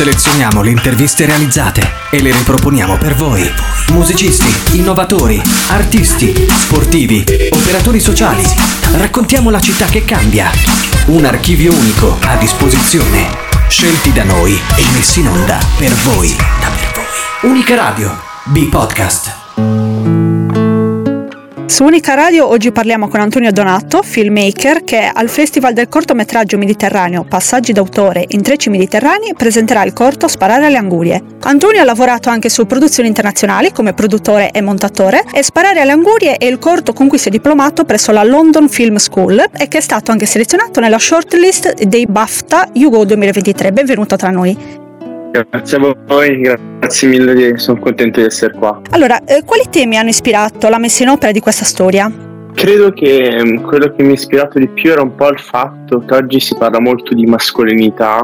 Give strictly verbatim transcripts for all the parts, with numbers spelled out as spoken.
Selezioniamo le interviste realizzate e le riproponiamo per voi. Musicisti, innovatori, artisti, sportivi, operatori sociali. Raccontiamo la città che cambia. Un archivio unico a disposizione. Scelti da noi e messi in onda per voi. Da per voi. Unica Radio, B-Podcast. Su Unica Radio oggi parliamo con Antonio Donato, filmmaker, che al Festival del cortometraggio mediterraneo Passaggi d'autore in Intrecci Mediterranei presenterà il corto Sparare alle Angurie. Antonio ha lavorato anche su produzioni internazionali come produttore e montatore, e Sparare alle Angurie è il corto con cui si è diplomato presso la London Film School e che è stato anche selezionato nella shortlist dei BAFTA Hugo duemilaventitré. Benvenuto tra noi. Grazie a voi, grazie mille, sono contento di essere qua. Allora, eh, quali temi hanno ispirato la messa in opera di questa storia? Credo che um, quello che mi ha ispirato di più era un po' il fatto che oggi si parla molto di mascolinità,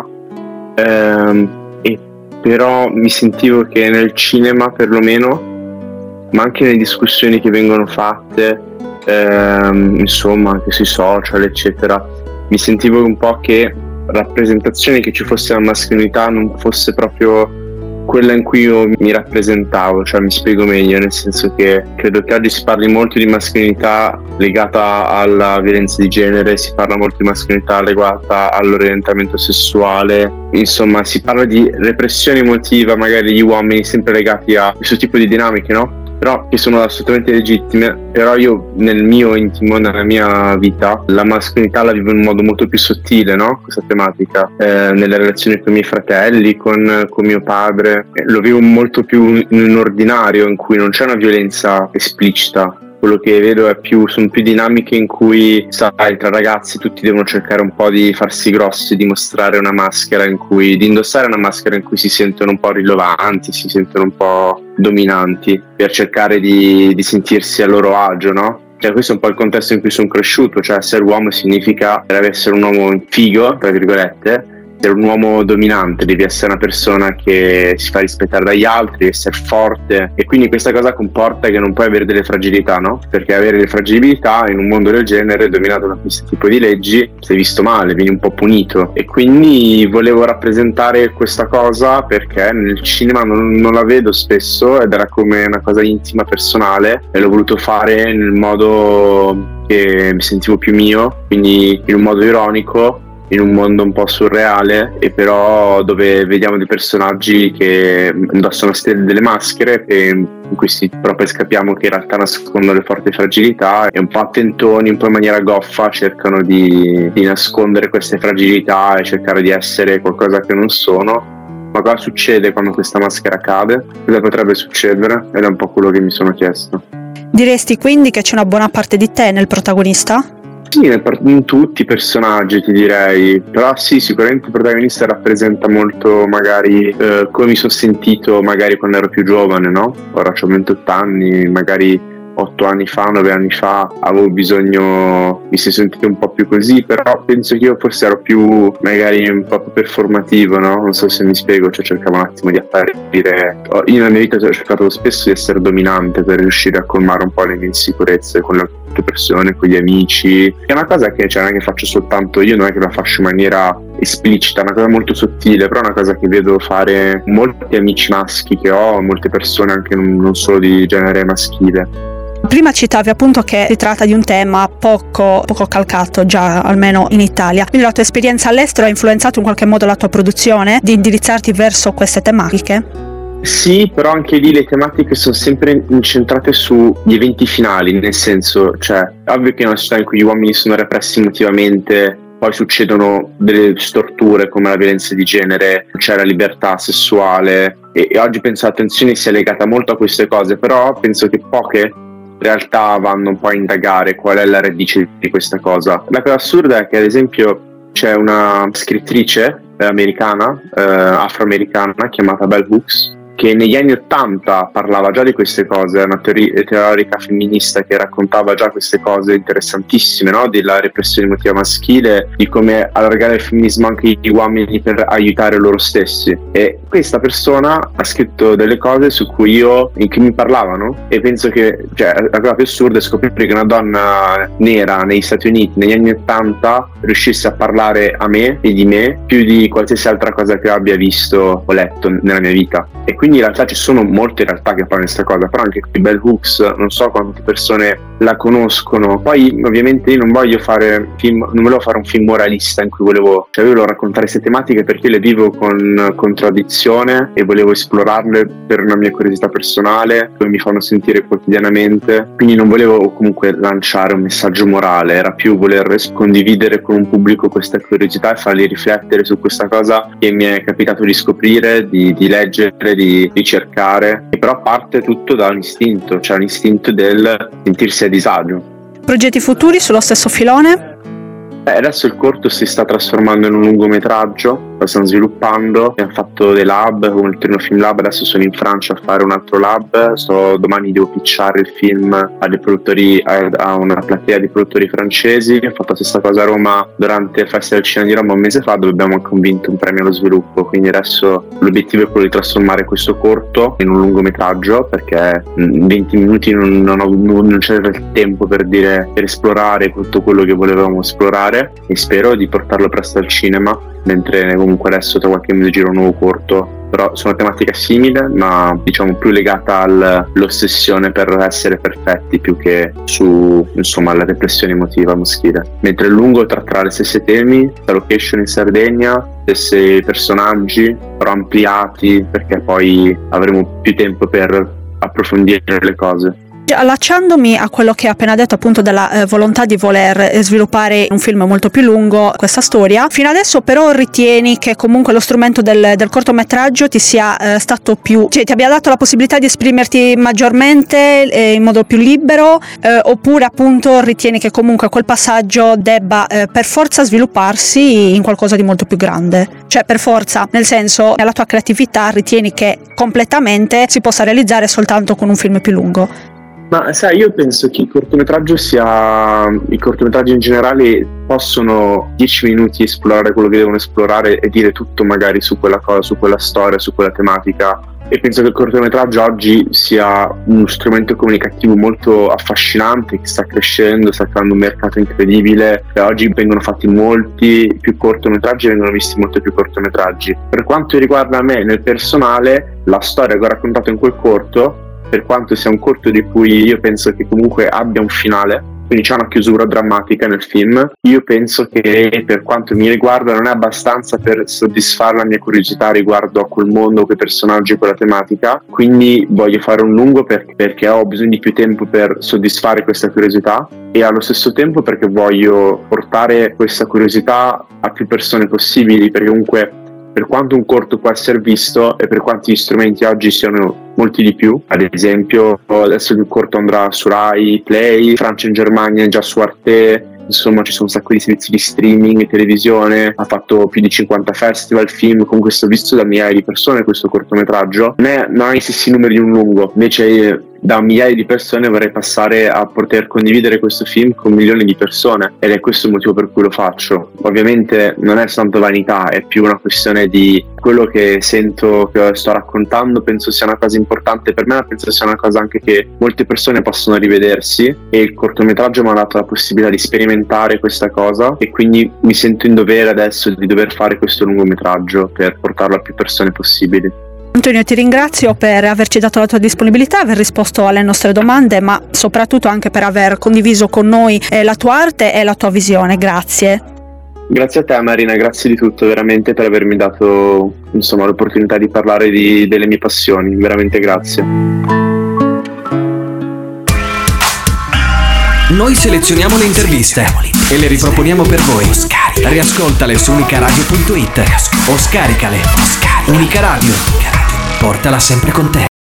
ehm, e però mi sentivo che nel cinema perlomeno, ma anche nelle discussioni che vengono fatte, ehm, insomma anche sui social eccetera, mi sentivo un po' che rappresentazione che ci fosse la mascolinità non fosse proprio quella in cui io mi rappresentavo. Cioè, mi spiego meglio, nel senso che credo che oggi si parli molto di mascolinità legata alla violenza di genere, si parla molto di mascolinità legata all'orientamento sessuale, insomma si parla di repressione emotiva magari degli uomini sempre legati a questo tipo di dinamiche, no? Però che sono assolutamente legittime. Però io nel mio intimo, nella mia vita, la mascolinità la vivo in un modo molto più sottile, no? Questa tematica, eh, nelle relazioni con i miei fratelli, con, con mio padre, eh, lo vivo molto più in un ordinario in cui non c'è una violenza esplicita. Quello che vedo è più, sono più dinamiche in cui, sai, tra ragazzi tutti devono cercare un po' di farsi grossi, di mostrare una maschera in cui, di indossare una maschera in cui si sentono un po' rilevanti, si sentono un po' dominanti, per cercare di, di sentirsi a loro agio, no? Cioè, questo è un po' il contesto in cui sono cresciuto. Cioè, essere uomo significa deve essere un uomo figo, tra virgolette. Essere un uomo dominante, devi essere una persona che si fa rispettare dagli altri, devi essere forte, e quindi questa cosa comporta che non puoi avere delle fragilità, no? Perché avere le fragilità in un mondo del genere dominato da questo tipo di leggi sei visto male, vieni un po' punito. E quindi volevo rappresentare questa cosa perché nel cinema non, non la vedo spesso ed era come una cosa intima, personale, e l'ho voluto fare nel modo che mi sentivo più mio, quindi in un modo ironico, in un mondo un po' surreale, e però dove vediamo dei personaggi che indossano delle maschere e in cui si proprio scapiamo che in realtà nascondono le forti fragilità, e un po' attentoni, un po' in maniera goffa cercano di, di nascondere queste fragilità e cercare di essere qualcosa che non sono. Ma cosa succede quando questa maschera cade? Cosa potrebbe succedere? Ed è un po' quello che mi sono chiesto. Diresti quindi che c'è una buona parte di te nel protagonista? Sì, in tutti i personaggi ti direi, però sì, sicuramente il protagonista rappresenta molto magari eh, come mi sono sentito magari quando ero più giovane, no? Ora ho ventotto anni, magari otto anni fa, nove anni fa avevo bisogno, mi si è sentito un po' più così, però penso che io forse ero più magari un po' più performativo, no? Non so se mi spiego, cioè cercavo un attimo di apparire. Io nella mia vita ho cercato spesso di essere dominante per riuscire a colmare un po' le mie insicurezze con le altre persone, con gli amici. È una cosa che cioè, non è che faccio soltanto io, non è che la faccio in maniera esplicita, è una cosa molto sottile, però è una cosa che vedo fare molti amici maschi che ho, molte persone anche non solo di genere maschile. Prima citavi appunto che si tratta di un tema poco, poco calcato già, almeno in Italia. Quindi la tua esperienza all'estero ha influenzato in qualche modo la tua produzione di indirizzarti verso queste tematiche? Sì, però anche lì le tematiche sono sempre incentrate sugli eventi finali, nel senso, cioè, ovvio che in una società in cui gli uomini sono repressi emotivamente, poi succedono delle storture come la violenza di genere, c'è la libertà sessuale, e, e oggi penso l'attenzione sia legata molto a queste cose, però penso che poche in realtà vanno un po' a indagare qual è la radice di questa cosa. La cosa assurda è che ad esempio c'è una scrittrice eh, americana, eh, afroamericana, chiamata Bell Hooks, che negli anni ottanta parlava già di queste cose, una teori- teorica femminista che raccontava già queste cose interessantissime, no? Della repressione emotiva maschile, di come allargare il femminismo anche agli uomini per aiutare loro stessi. E questa persona ha scritto delle cose su cui io, in cui mi parlavano, e penso che, cioè, la cosa più assurda è scoprire che una donna nera negli Stati Uniti negli anni ottanta riuscisse a parlare a me e di me più di qualsiasi altra cosa che abbia visto o letto nella mia vita. E quindi in realtà ci sono molte realtà che fanno questa cosa, però anche qui Bell Hooks, non so quante persone la conoscono. Poi ovviamente io non voglio fare film, non volevo fare un film moralista in cui volevo, cioè volevo raccontare queste tematiche perché le vivo con contraddizione e volevo esplorarle per una mia curiosità personale, come mi fanno sentire quotidianamente. Quindi non volevo comunque lanciare un messaggio morale, era più voler condividere con un pubblico questa curiosità e farli riflettere su questa cosa che mi è capitato di scoprire, di, di leggere, di, di cercare, e però parte tutto da un istinto, cioè un istinto del sentirsi a disagio. Progetti futuri sullo stesso filone? Eh, adesso il corto si sta trasformando in un lungometraggio, lo stiamo sviluppando, abbiamo fatto dei lab come il Torino Film Lab, adesso sono in Francia a fare un altro lab, so, domani devo pitchare il film a dei produttori, a, a una platea di produttori francesi. Ho fatto la stessa cosa a Roma durante il Festival del Cinema di Roma un mese fa, dove abbiamo anche vinto un premio allo sviluppo, quindi adesso l'obiettivo è quello di trasformare questo corto in un lungometraggio, perché in venti minuti non, non, ho, non c'era il tempo per dire, per esplorare tutto quello che volevamo esplorare, e spero di portarlo presto al cinema, mentre comunque adesso tra qualche mese giro un nuovo corto, però su una tematica simile ma diciamo più legata all'ossessione per essere perfetti più che su, insomma, la repressione emotiva maschile, mentre il lungo tratterà le stesse temi, la location in Sardegna, stessi personaggi però ampliati, perché poi avremo più tempo per approfondire le cose. Allacciandomi a quello che ha appena detto, appunto della eh, volontà di voler eh, sviluppare un film molto più lungo, questa storia, fino adesso però ritieni che comunque lo strumento del, del cortometraggio ti sia eh, stato più, cioè ti abbia dato la possibilità di esprimerti maggiormente eh, in modo più libero, eh, oppure appunto ritieni che comunque quel passaggio debba eh, per forza svilupparsi in qualcosa di molto più grande? Cioè per forza, nel senso, la tua creatività ritieni che completamente si possa realizzare soltanto con un film più lungo? Ma sai, io penso che il cortometraggio sia, i cortometraggi in generale possono dieci minuti esplorare quello che devono esplorare e dire tutto magari su quella cosa, su quella storia, su quella tematica, e penso che il cortometraggio oggi sia uno strumento comunicativo molto affascinante, che sta crescendo, sta creando un mercato incredibile, e oggi vengono fatti molti più cortometraggi, vengono visti molti più cortometraggi. Per quanto riguarda me nel personale, la storia che ho raccontato in quel corto, per quanto sia un corto di cui io penso che comunque abbia un finale, quindi c'è una chiusura drammatica nel film, io penso che per quanto mi riguarda non è abbastanza per soddisfare la mia curiosità riguardo a quel mondo, quei personaggi, quella tematica, quindi voglio fare un lungo perché, perché ho bisogno di più tempo per soddisfare questa curiosità, e allo stesso tempo perché voglio portare questa curiosità a più persone possibili, perché comunque per quanto un corto può essere visto e per quanti gli strumenti oggi siano molti di più, ad esempio adesso il corto andrà su Rai Play, Francia e Germania è già su Arte, insomma ci sono un sacco di servizi di streaming, televisione, ha fatto più di cinquanta festival, film, con questo visto da migliaia di persone questo cortometraggio. Non, è, non ha gli stessi numeri di un lungo, invece da migliaia di persone vorrei passare a poter condividere questo film con milioni di persone, ed è questo il motivo per cui lo faccio. Ovviamente non è soltanto vanità, è più una questione di quello che sento, che sto raccontando, penso sia una cosa importante per me, ma penso sia una cosa anche che molte persone possono rivedersi, e il cortometraggio mi ha dato la possibilità di sperimentare questa cosa, e quindi mi sento in dovere adesso di dover fare questo lungometraggio per portarlo a più persone possibili. Antonio, ti ringrazio per averci dato la tua disponibilità, aver risposto alle nostre domande, ma soprattutto anche per aver condiviso con noi eh, la tua arte e la tua visione. Grazie. Grazie a te Marina, grazie di tutto, veramente, per avermi dato, insomma, l'opportunità di parlare di, delle mie passioni, veramente grazie. Noi selezioniamo le interviste e le riproponiamo per voi. Riascoltale su unicaradio punto it o scaricale. Unica Radio, portala sempre con te.